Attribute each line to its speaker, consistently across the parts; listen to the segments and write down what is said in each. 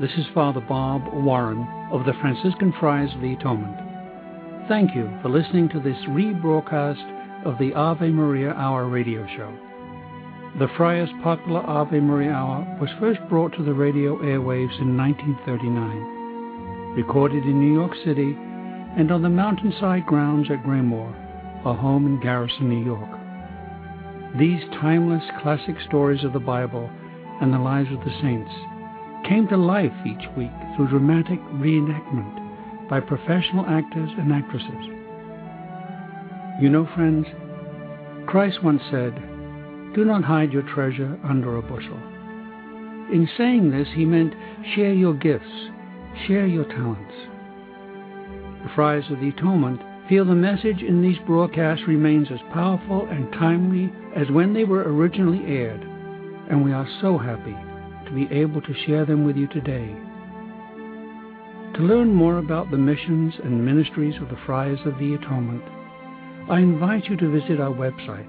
Speaker 1: This is Father Bob Warren of the Franciscan Friars of the Atonement. Thank you for listening to this rebroadcast of the Ave Maria Hour radio show. The Friars' popular Ave Maria Hour was first brought to the radio airwaves in 1939, recorded in New York City and on the mountainside grounds at Graymoor, a home in Garrison, New York. These timeless classic stories of the Bible and the lives of the saints came to life each week through dramatic reenactment by professional actors and actresses. You know, friends, Christ once said, "Do not hide your treasure under a bushel." In saying this, he meant share your gifts, share your talents. The Friars of the Atonement feel the message in these broadcasts remains as powerful and timely as when they were originally aired, and we are so happy to be able to share them with you today. To learn more about the missions and ministries of the Friars of the Atonement, I invite you to visit our website,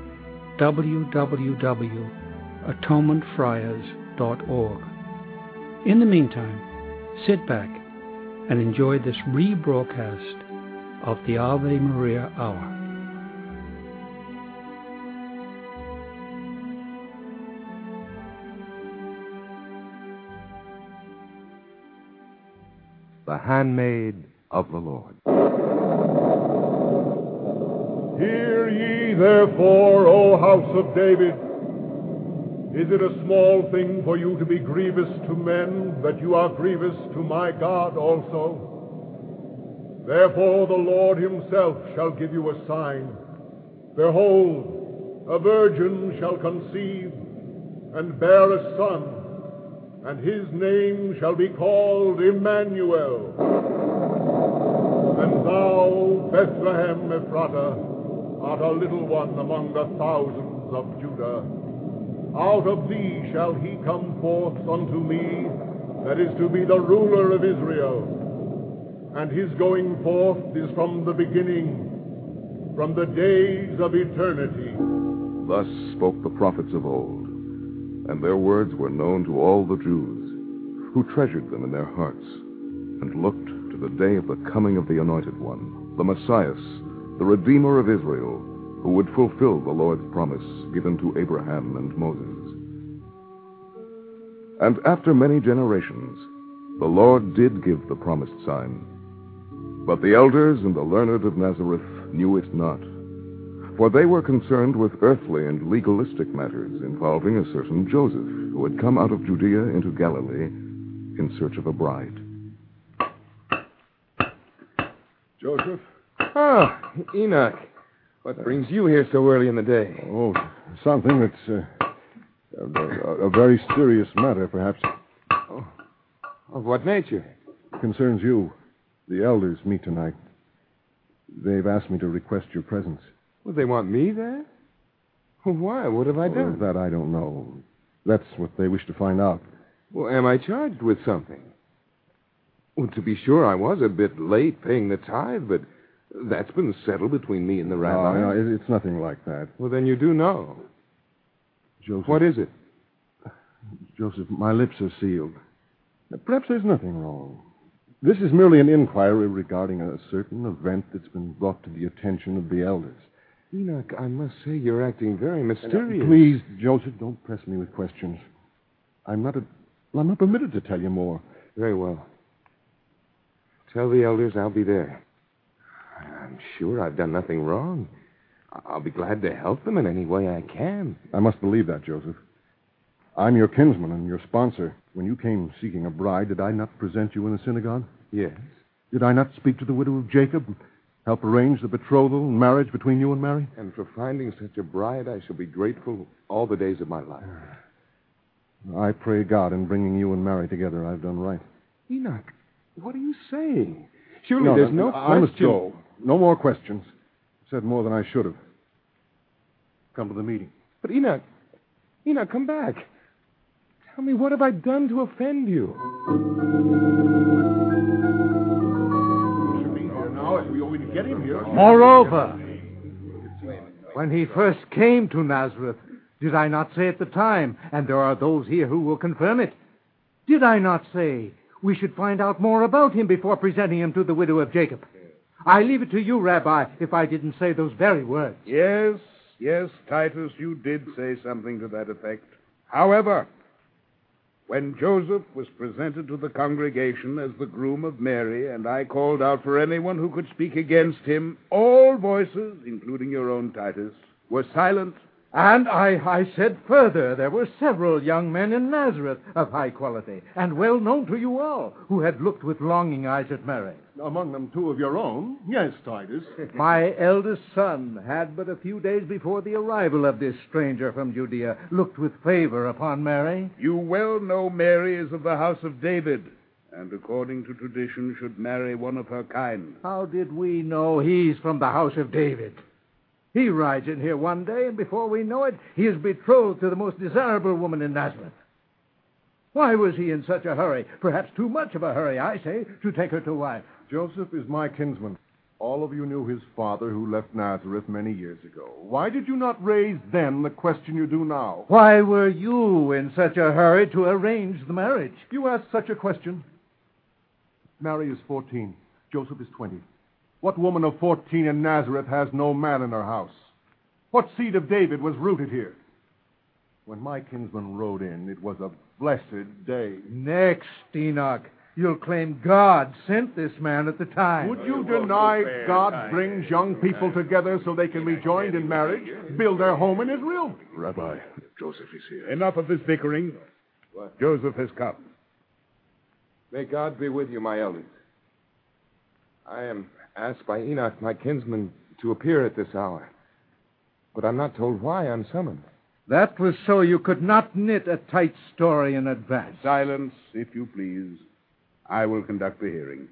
Speaker 1: www.atonementfriars.org. In the meantime, sit back and enjoy this rebroadcast of the Ave Maria Hour.
Speaker 2: The Handmaid of the Lord.
Speaker 3: Hear ye therefore, O house of David. Is it a small thing for you to be grievous to men, that you are grievous to my God also? Therefore the Lord himself shall give you a sign. Behold, a virgin shall conceive, and bear a son, and his name shall be called Emmanuel. And thou, Bethlehem Ephratah, art a little one among the thousands of Judah. Out of thee shall he come forth unto me, that is to be the ruler of Israel. And his going forth is from the beginning, from the days of eternity.
Speaker 2: Thus spoke the prophets of old, and their words were known to all the Jews, who treasured them in their hearts, and looked to the day of the coming of the Anointed One, the Messiah, the Redeemer of Israel, who would fulfill the Lord's promise given to Abraham and Moses. And after many generations, the Lord did give the promised sign. But the elders and the learned of Nazareth knew it not, for they were concerned with earthly and legalistic matters involving a certain Joseph, who had come out of Judea into Galilee in search of a bride.
Speaker 3: Joseph?
Speaker 4: Ah, Enoch. What brings you here so early in the day?
Speaker 3: Oh, something that's a very serious matter, perhaps.
Speaker 4: Oh, of what nature?
Speaker 3: Concerns you. The elders meet tonight. They've asked me to request your presence.
Speaker 4: Well, they want me there? Well, why? What have I done?
Speaker 3: That I don't know. That's what they wish to find out.
Speaker 4: Well, am I charged with something? Well, to be sure, I was a bit late paying the tithe, but that's been settled between me and the rabbi.
Speaker 3: No, it's nothing like that.
Speaker 4: Well, then you do know.
Speaker 3: Joseph.
Speaker 4: What is it?
Speaker 3: Joseph, my lips are sealed. Perhaps there's nothing wrong. This is merely an inquiry regarding a certain event that's been brought to the attention of the elders.
Speaker 4: Enoch, I must say you're acting very mysterious.
Speaker 3: Please, Joseph, don't press me with questions. I'm not permitted to tell you more.
Speaker 4: Very well. Tell the elders I'll be there. I'm sure I've done nothing wrong. I'll be glad to help them in any way I can.
Speaker 3: I must believe that, Joseph. I'm your kinsman and your sponsor. When you came seeking a bride, did I not present you in the synagogue?
Speaker 4: Yes.
Speaker 3: Did I not speak to the widow of Jacob and help arrange the betrothal and marriage between you and Mary?
Speaker 4: And for finding such a bride, I shall be grateful all the days of my life.
Speaker 3: I pray God in bringing you and Mary together I've done right.
Speaker 4: Enoch, what are you saying? Surely there's no question.
Speaker 3: I must go. No more questions. I've said more than I should have. Come to the meeting.
Speaker 4: But Enoch, come back. Tell me, what have I done to offend you?
Speaker 5: Moreover, when he first came to Nazareth, did I not say at the time, and there are those here who will confirm it, Did I not say we should find out more about him before presenting him to the widow of Jacob? I leave it to you, Rabbi, if I didn't say those very words.
Speaker 6: Yes, Titus, you did say something to that effect. However, when Joseph was presented to the congregation as the groom of Mary, and I called out for anyone who could speak against him, all voices, including your own Titus, were silent.
Speaker 5: And I said further, there were several young men in Nazareth of high quality, and well known to you all, who had looked with longing eyes at Mary.
Speaker 3: Among them 2 of your own. Yes, Titus.
Speaker 5: My eldest son had but a few days before the arrival of this stranger from Judea looked with favor upon Mary.
Speaker 6: You well know Mary is of the house of David, and according to tradition should marry one of her kind.
Speaker 5: How did we know he's from the house of David? He rides in here one day, and before we know it, he is betrothed to the most desirable woman in Nazareth. Why was he in such a hurry? Perhaps too much of a hurry, I say, to take her to wife.
Speaker 3: Joseph is my kinsman. All of you knew his father who left Nazareth many years ago. Why did you not raise then the question you do now?
Speaker 5: Why were you in such a hurry to arrange the marriage?
Speaker 3: You ask such a question? Mary is 14. Joseph is 20. What woman of 14 in Nazareth has no man in her house? What seed of David was rooted here? When my kinsman rode in, it was a blessed day.
Speaker 5: Next, Enoch, you'll claim God sent this man at the time.
Speaker 3: Would you deny God brings young people together so they can be joined in marriage, build their home in Israel?
Speaker 2: Rabbi, Joseph is here.
Speaker 6: Enough of this bickering. Joseph has come.
Speaker 4: May God be with you, my elders. I am asked by Enoch, my kinsman, to appear at this hour. But I'm not told why I'm summoned.
Speaker 5: That was so you could not knit a tight story in advance.
Speaker 6: Silence, if you please. I will conduct the hearing.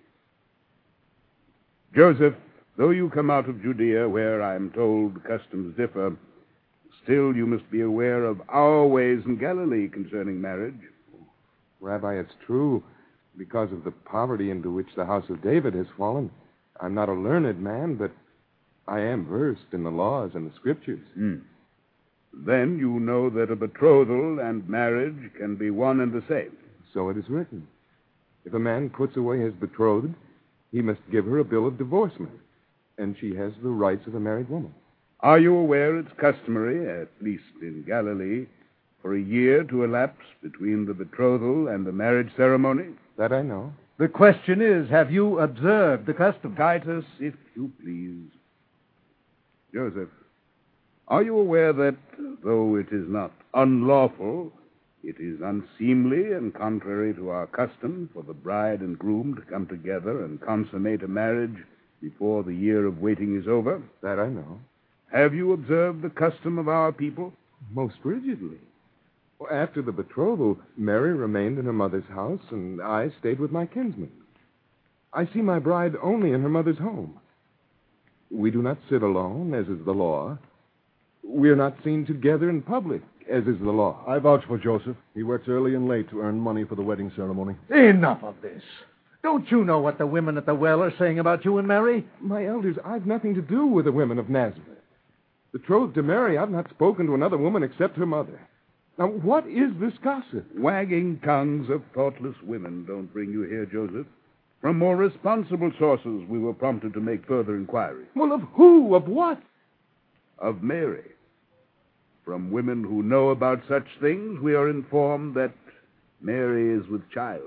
Speaker 6: Joseph, though you come out of Judea, where I'm told customs differ, still you must be aware of our ways in Galilee concerning marriage.
Speaker 4: Rabbi, it's true. Because of the poverty into which the house of David has fallen, I'm not a learned man, but I am versed in the laws and the scriptures.
Speaker 6: Then you know that a betrothal and marriage can be one and the same.
Speaker 4: So it is written. If a man puts away his betrothed, he must give her a bill of divorcement, and she has the rights of a married woman.
Speaker 6: Are you aware it's customary, at least in Galilee, for a year to elapse between the betrothal and the marriage ceremony?
Speaker 4: That I know.
Speaker 5: The question is, have you observed the custom?
Speaker 6: Titus, if you please. Joseph, are you aware that, though it is not unlawful, it is unseemly and contrary to our custom for the bride and groom to come together and consummate a marriage before the year of waiting is over?
Speaker 4: That I know.
Speaker 6: Have you observed the custom of our people?
Speaker 4: Most rigidly. After the betrothal, Mary remained in her mother's house, and I stayed with my kinsman. I see my bride only in her mother's home. We do not sit alone, as is the law. We are not seen together in public, as is the law.
Speaker 3: I vouch for Joseph. He works early and late to earn money for the wedding ceremony.
Speaker 5: Enough of this. Don't you know what the women at the well are saying about you and Mary?
Speaker 4: My elders, I've nothing to do with the women of Nazareth. Betrothed to Mary, I've not spoken to another woman except her mother. Now, what is this gossip?
Speaker 6: Wagging tongues of thoughtless women don't bring you here, Joseph. From more responsible sources, we were prompted to make further inquiry.
Speaker 4: Well, of who? Of what?
Speaker 6: Of Mary. From women who know about such things, we are informed that Mary is with child.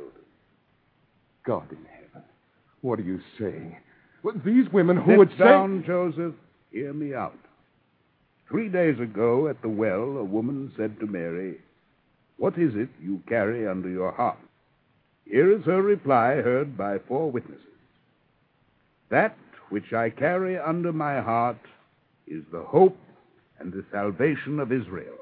Speaker 4: God in heaven, what are you saying? Well, these women who would
Speaker 6: Sit down, Joseph. Hear me out. 3 days ago at the well, a woman said to Mary, "What is it you carry under your heart?" Here is her reply, heard by 4 witnesses. "That which I carry under my heart is the hope and the salvation of Israel."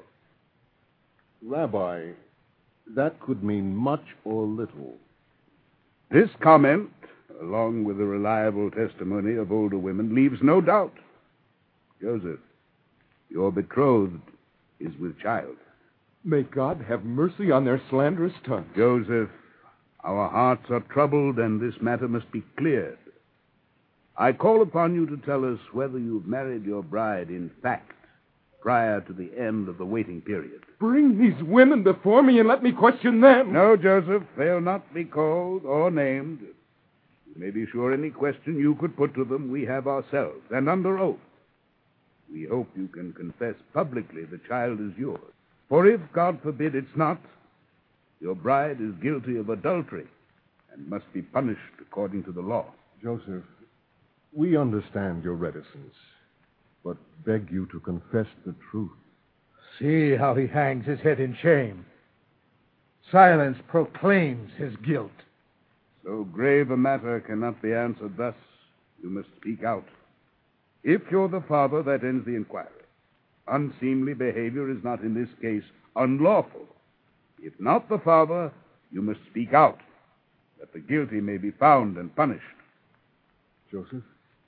Speaker 3: Rabbi, that could mean much or little.
Speaker 6: This comment, along with the reliable testimony of older women, leaves no doubt. Joseph, your betrothed is with child.
Speaker 4: May God have mercy on their slanderous tongues.
Speaker 6: Joseph, our hearts are troubled, and this matter must be cleared. I call upon you to tell us whether you've married your bride in fact, prior to the end of the waiting period.
Speaker 4: Bring these women before me and let me question them.
Speaker 6: No, Joseph, they'll not be called or named. You may be sure any question you could put to them we have ourselves, and under oath. We hope you can confess publicly the child is yours. For if, God forbid, it's not, your bride is guilty of adultery and must be punished according to the law.
Speaker 3: Joseph, we understand your reticence, but beg you to confess the truth.
Speaker 5: See how he hangs his head in shame. Silence proclaims his guilt.
Speaker 6: So grave a matter cannot be answered thus. You must speak out. If you're the father, that ends the inquiry. Unseemly behavior is not in this case unlawful. If not the father, you must speak out, that the guilty may be found and punished.
Speaker 3: Joseph,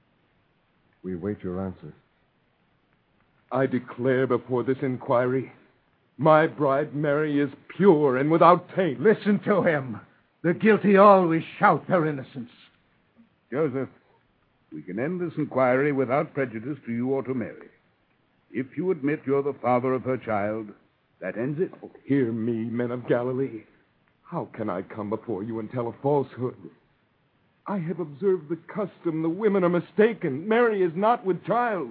Speaker 3: we wait your answer.
Speaker 4: I declare before this inquiry, my bride Mary is pure and without taint.
Speaker 5: Listen to him. The guilty always shout their innocence.
Speaker 6: Joseph, we can end this inquiry without prejudice to you or to Mary. If you admit you're the father of her child, that ends it.
Speaker 4: Oh, hear me, men of Galilee. How can I come before you and tell a falsehood? I have observed the custom. The women are mistaken. Mary is not with child.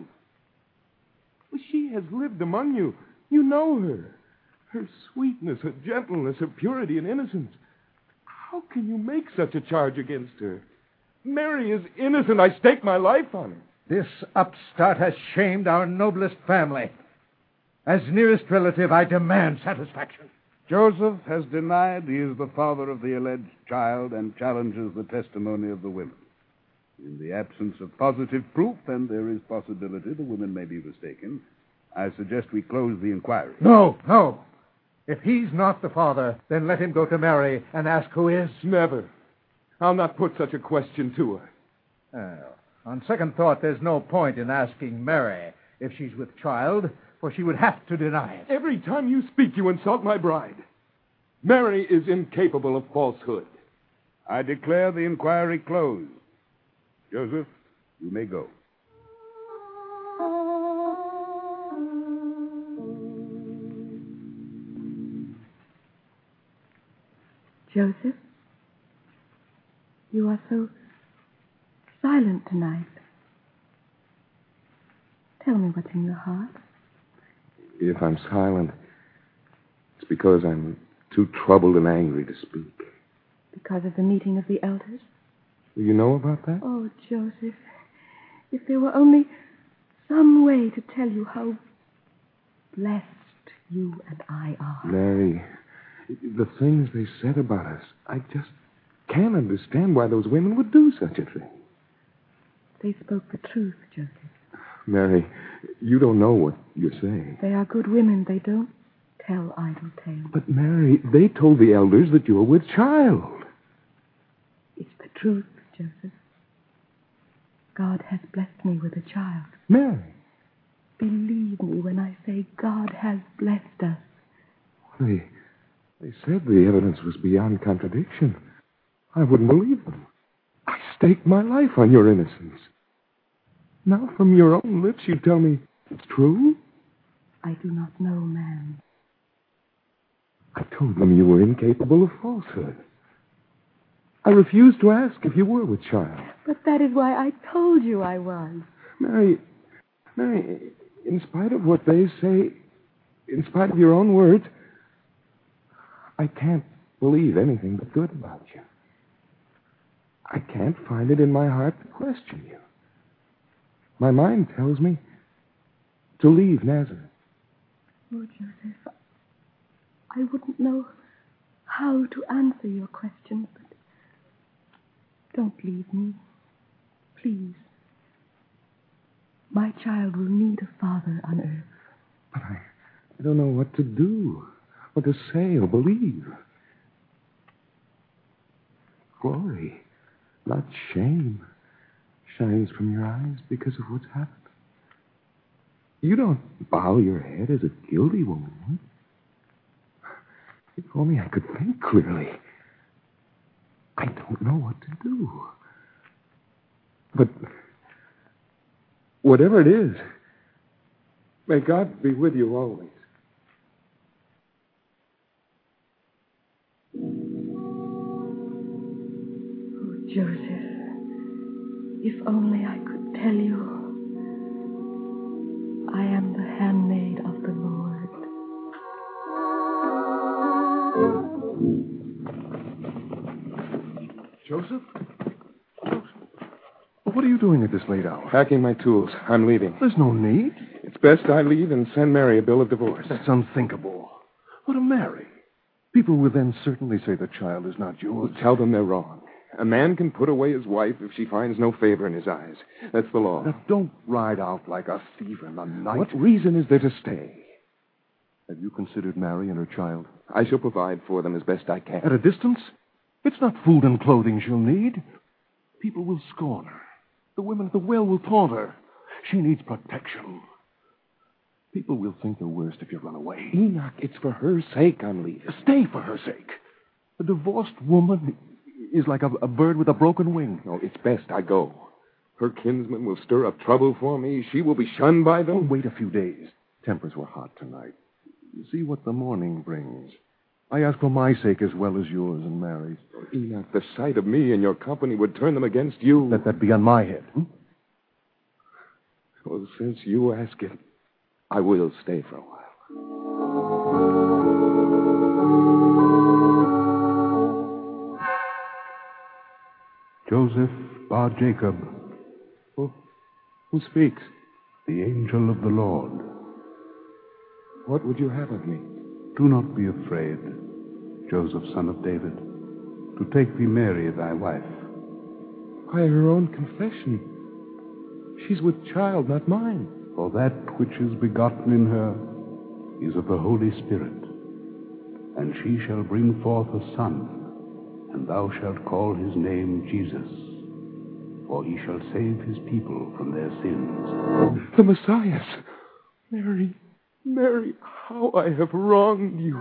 Speaker 4: She has lived among you. You know her. Her sweetness, her gentleness, her purity and innocence. How can you make such a charge against her? Mary is innocent. I stake my life on it.
Speaker 5: This upstart has shamed our noblest family. As nearest relative, I demand satisfaction.
Speaker 6: Joseph has denied he is the father of the alleged child and challenges the testimony of the women. In the absence of positive proof, and there is possibility the women may be mistaken, I suggest we close the inquiry.
Speaker 5: No. If he's not the father, then let him go to Mary and ask who is.
Speaker 4: Never. I'll not put such a question to her.
Speaker 5: On second thought, there's no point in asking Mary if she's with child, for she would have to deny it.
Speaker 4: Every time you speak, you insult my bride. Mary is incapable of falsehood.
Speaker 6: I declare the inquiry closed. Joseph, you may go.
Speaker 7: Joseph, you are so silent tonight. Tell me what's in your heart.
Speaker 2: If I'm silent, it's because I'm too troubled and angry to speak.
Speaker 7: Because of the meeting of the elders?
Speaker 2: Do you know about that?
Speaker 7: Oh, Joseph, if there were only some way to tell you how blessed you and I are.
Speaker 2: Mary, the things they said about us, I just can't understand why those women would do such a thing.
Speaker 7: They spoke the truth, Joseph.
Speaker 2: Mary, you don't know what you're saying.
Speaker 7: They are good women. They don't tell idle tales.
Speaker 2: But, Mary, they told the elders that you're with child.
Speaker 7: It's the truth, Joseph. God has blessed me with a child.
Speaker 2: Mary.
Speaker 7: Believe me when I say God has blessed us.
Speaker 2: They said the evidence was beyond contradiction. I wouldn't believe them. I staked my life on your innocence. Now from your own lips you tell me it's true?
Speaker 7: I do not know man.
Speaker 2: I told them you were incapable of falsehood. I refused to ask if you were with child.
Speaker 7: But that is why I told you I was.
Speaker 2: Mary, in spite of what they say, in spite of your own words, I can't believe anything but good about you. I can't find it in my heart to question you. My mind tells me to leave Nazareth.
Speaker 7: Oh, Joseph, I wouldn't know how to answer your questions, but don't leave me. Please. My child will need a father on earth.
Speaker 2: But I don't know what to do, what to say or believe. Glory, not shame, shines from your eyes because of what's happened. You don't bow your head as a guilty woman. If only I could think clearly. I don't know what to do. But whatever it is,
Speaker 4: May God be with you always.
Speaker 7: Oh, Joseph, if only I could tell you. I am the handmaid of the Lord.
Speaker 8: Joseph? What are you doing at this late hour?
Speaker 4: Packing my tools. I'm leaving.
Speaker 8: There's no need.
Speaker 4: It's best I leave and send Mary a bill of divorce.
Speaker 8: That's unthinkable. What a Mary. People will then certainly say the child is not yours.
Speaker 4: Well, tell them they're wrong. A man can put away his wife if she finds no favor in his eyes. That's the law.
Speaker 8: Now, don't ride out like a thief in the night.
Speaker 4: What reason is there to stay?
Speaker 8: Have you considered Mary and her child?
Speaker 4: I shall provide for them as best I can.
Speaker 8: At a distance? It's not food and clothing she'll need. People will scorn her. The women at the well will taunt her. She needs protection. People will think the worst if you run away.
Speaker 4: Enoch, it's for her sake I'm leaving.
Speaker 8: Stay for her sake. A divorced woman is like a bird with a broken wing.
Speaker 4: No, it's best I go. Her kinsmen will stir up trouble for me. She will be shunned by them.
Speaker 8: Oh, wait a few days. Tempers were hot tonight. See what the morning brings. I ask for my sake as well as yours and Mary's.
Speaker 4: Oh, Enoch, the sight of me in your company would turn them against you.
Speaker 8: Let that be on my head.
Speaker 4: Well, since you ask it, I will stay for a while.
Speaker 6: Joseph bar Jacob.
Speaker 4: Who speaks?
Speaker 6: The angel of the Lord.
Speaker 4: What would you have of me?
Speaker 6: Do not be afraid, Joseph, son of David, to take thee Mary, thy wife.
Speaker 4: By her own confession. She's with child, not mine.
Speaker 6: For that which is begotten in her is of the Holy Spirit. And she shall bring forth a son, and thou shalt call his name Jesus. For he shall save his people from their sins.
Speaker 4: The Messiah. Mary, how I have wronged you.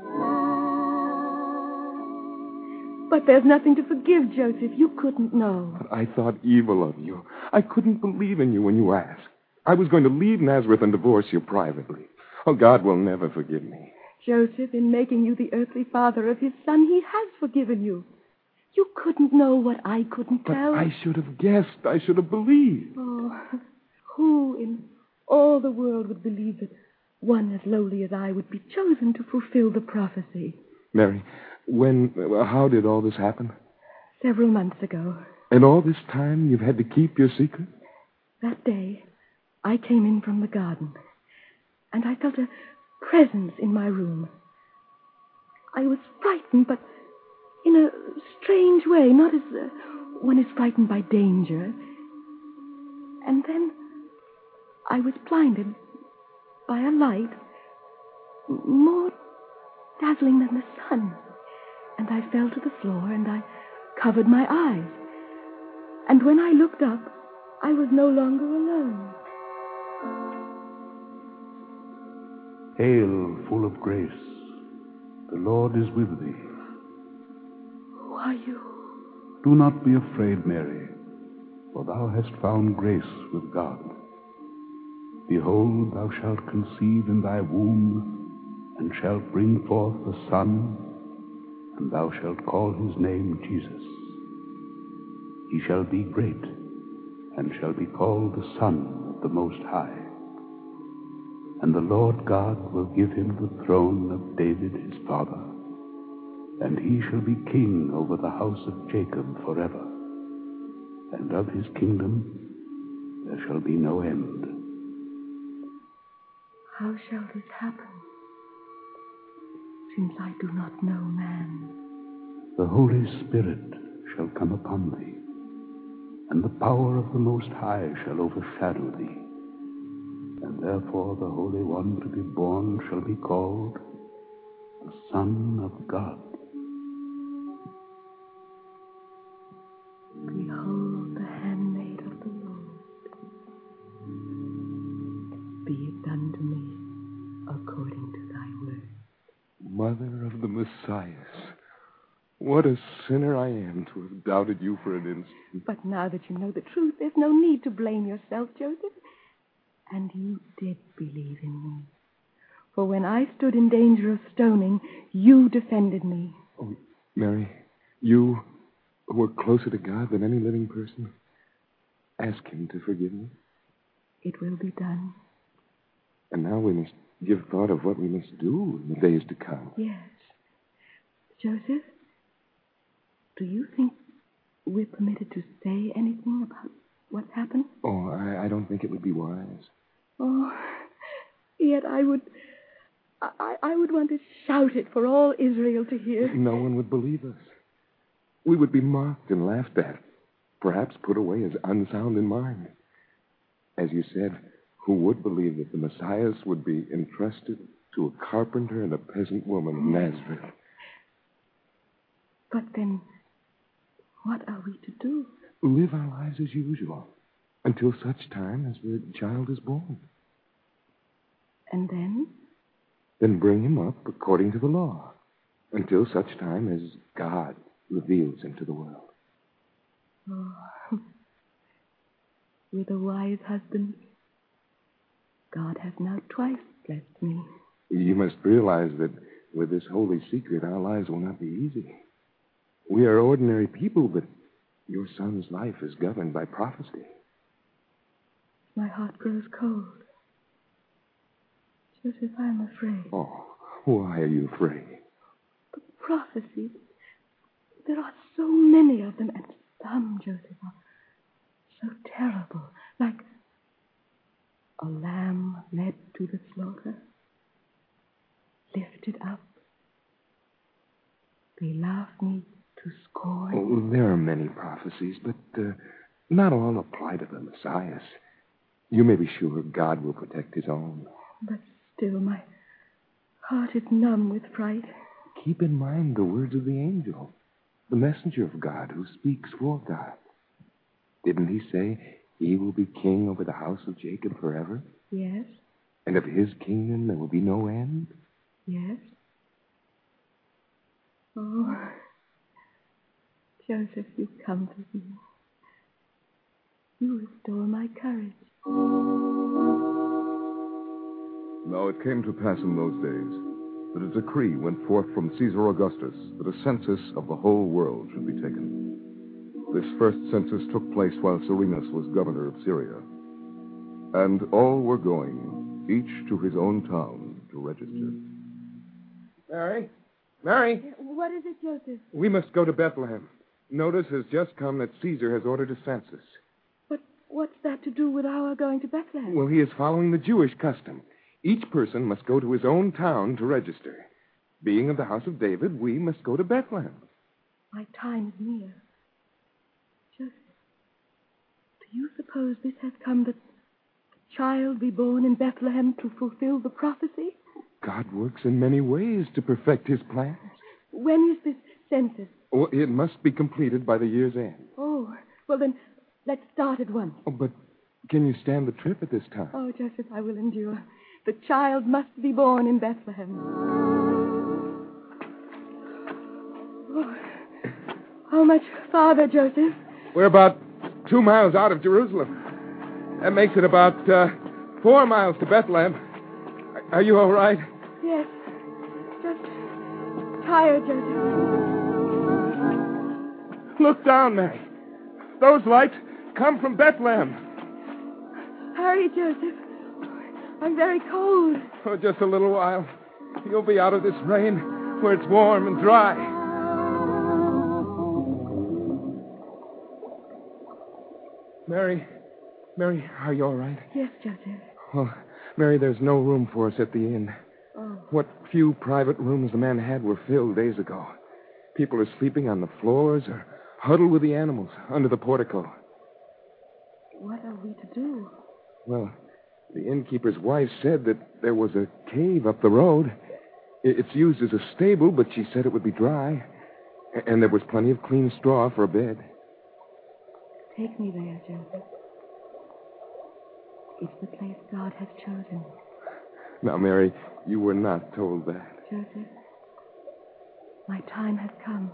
Speaker 7: But there's nothing to forgive, Joseph. You couldn't know.
Speaker 4: But I thought evil of you. I couldn't believe in you when you asked. I was going to leave Nazareth and divorce you privately. Oh, God will never forgive me.
Speaker 7: Joseph, in making you the earthly father of his son, he has forgiven you. You couldn't know what I couldn't tell.
Speaker 4: But I should have guessed. I should have believed.
Speaker 7: Oh, who in all the world would believe that one as lowly as I would be chosen to fulfill the prophecy?
Speaker 4: Mary, how did all this happen?
Speaker 7: Several months ago.
Speaker 4: And all this time you've had to keep your secret?
Speaker 7: That day, I came in from the garden, and I felt a presence in my room. I was frightened, but in a strange way, not as one is frightened by danger. And then I was blinded by a light more dazzling than the sun. And I fell to the floor, and I covered my eyes. And when I looked up, I was no longer alone.
Speaker 6: Hail, full of grace, the Lord is with thee.
Speaker 7: Who are you?
Speaker 6: Do not be afraid, Mary, for thou hast found grace with God. Behold, thou shalt conceive in thy womb, and shalt bring forth a son, and thou shalt call his name Jesus. He shall be great, and shall be called the Son of the Most High. And the Lord God will give him the throne of David his father, and he shall be king over the house of Jacob forever, and of his kingdom there shall be no end.
Speaker 7: How shall this happen, since I do not know man?
Speaker 6: The Holy Spirit shall come upon thee, and the power of the Most High shall overshadow thee. And therefore the Holy One to be born shall be called the Son of God.
Speaker 7: Behold the handmaid of the Lord. Be it done to me according to thy word.
Speaker 4: Mother of the Messiah, what a sinner I am to have doubted you for an instant.
Speaker 7: But now that you know the truth, there's no need to blame yourself, Joseph. And you did believe in me. For when I stood in danger of stoning, you defended me.
Speaker 4: Oh, Mary, you were closer to God than any living person. Ask him to forgive me.
Speaker 7: It will be done.
Speaker 4: And now we must give thought of what we must do in the days to come.
Speaker 7: Yes. Joseph, do you think we're permitted to say anything about what's happened?
Speaker 4: Oh, I don't think it would be wise.
Speaker 7: Oh, yet I would want to shout it for all Israel to hear.
Speaker 4: No one would believe us. We would be mocked and laughed at, perhaps put away as unsound in mind. As you said, who would believe that the Messiah would be entrusted to a carpenter and a peasant woman of Nazareth?
Speaker 7: But then, what are we to do?
Speaker 4: Live our lives as usual, until such time as the child is born.
Speaker 7: And then?
Speaker 4: Then bring him up according to the law, until such time as God reveals him to the world.
Speaker 7: Oh, with a wise husband, God has now twice blessed me.
Speaker 4: You must realize that with this holy secret, our lives will not be easy. We are ordinary people, but your son's life is governed by prophecy.
Speaker 7: My heart grows cold. Joseph, I'm afraid.
Speaker 4: Oh, why are you afraid?
Speaker 7: The prophecies, there are so many of them, and some, Joseph, are so terrible. Like a lamb led to the slaughter, lifted up. They laugh me to scorn.
Speaker 4: Oh, there are many prophecies, but not all apply to the Messiah. You may be sure God will protect his own.
Speaker 7: But still, my heart is numb with fright.
Speaker 4: Keep in mind the words of the angel, the messenger of God who speaks for God. Didn't he say he will be king over the house of Jacob forever?
Speaker 7: Yes.
Speaker 4: And of his kingdom there will be no end?
Speaker 7: Yes. Oh, Joseph, you comfort me. You restore my courage.
Speaker 2: Now it came to pass in those days that a decree went forth from Caesar Augustus that a census of the whole world should be taken. This first census took place while Cyrenius was governor of Syria. And all were going, each to his own town, to register.
Speaker 4: Mary? Mary?
Speaker 7: What is it, Joseph?
Speaker 4: We must go to Bethlehem. Notice has just come that Caesar has ordered a census.
Speaker 7: But what's that to do with our going to Bethlehem?
Speaker 4: Well, he is following the Jewish custom. Each person must go to his own town to register. Being of the house of David, we must go to Bethlehem.
Speaker 7: My time is near. Joseph, do you suppose this has come that the child be born in Bethlehem to fulfill the prophecy?
Speaker 4: God works in many ways to perfect his plans.
Speaker 7: When is this census?
Speaker 4: Oh, it must be completed by the year's end.
Speaker 7: Oh, well then, let's start at once.
Speaker 4: Oh, but can you stand the trip at this time?
Speaker 7: Oh, Joseph, I will endure. The child must be born in Bethlehem. Oh, how much farther, Joseph?
Speaker 4: We're about 2 miles out of Jerusalem. That makes it about 4 miles to Bethlehem. Are you all right?
Speaker 7: Yes. Just tired, Joseph.
Speaker 4: Look down, Mary. Those lights come from Bethlehem.
Speaker 7: Hurry, Joseph. I'm very cold.
Speaker 4: For just a little while. You'll be out of this rain where it's warm and dry. Mary, are you all right?
Speaker 7: Yes, Joseph.
Speaker 4: Well, Mary, there's no room for us at the inn.
Speaker 7: Oh.
Speaker 4: What few private rooms the man had were filled days ago. People are sleeping on the floors or huddled with the animals under the portico.
Speaker 7: What are we to do?
Speaker 4: Well, the innkeeper's wife said that there was a cave up the road. It's used as a stable, but she said it would be dry. And there was plenty of clean straw for a bed.
Speaker 7: Take me there, Joseph. It's the place God has chosen.
Speaker 4: Now, Mary, you were not told that.
Speaker 7: Joseph, my time has come.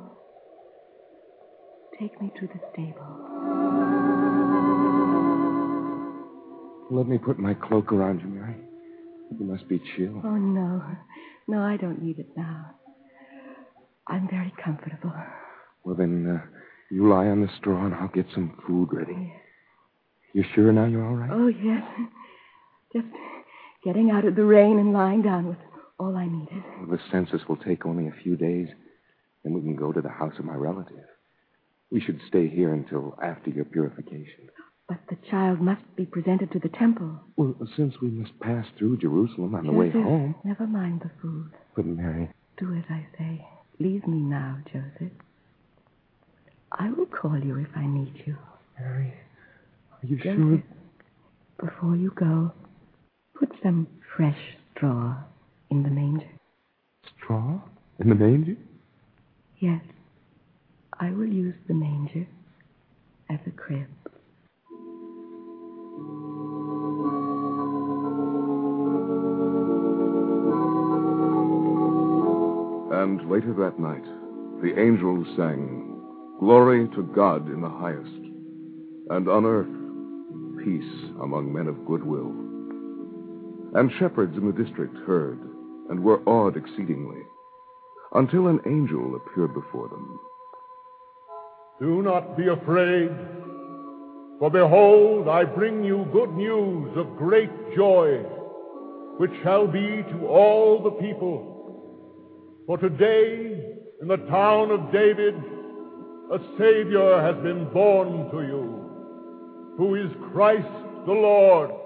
Speaker 7: Take me to the stable.
Speaker 4: Let me put my cloak around you, Mary. You must be chilled.
Speaker 7: Oh, no. No, I don't need it now. I'm very comfortable.
Speaker 4: Well, then, you lie on the straw and I'll get some food ready.
Speaker 7: Yes.
Speaker 4: You sure now you're all right?
Speaker 7: Oh, yes. Just getting out of the rain and lying down was all I needed.
Speaker 4: Well, the census will take only a few days. Then we can go to the house of my relative. We should stay here until after your purification.
Speaker 7: But the child must be presented to the temple.
Speaker 4: Well, since we must pass through Jerusalem on the way home.
Speaker 7: Never mind the food.
Speaker 4: But, Mary...
Speaker 7: Do as I say. Leave me now, Joseph. I will call you if I need you.
Speaker 4: Mary, are you
Speaker 7: Joseph,
Speaker 4: sure?
Speaker 7: Before you go, put some fresh straw in the manger.
Speaker 4: Straw? In the manger?
Speaker 7: Yes. I will use the manger as a crib.
Speaker 2: And later that night, the angels sang, "Glory to God in the highest, and on earth peace among men of good will." And shepherds in the district heard, and were awed exceedingly, until an angel appeared before them.
Speaker 3: Do not be afraid, for behold, I bring you good news of great joy, which shall be to all the people. For today, in the town of David, a Savior has been born to you, who is Christ the Lord.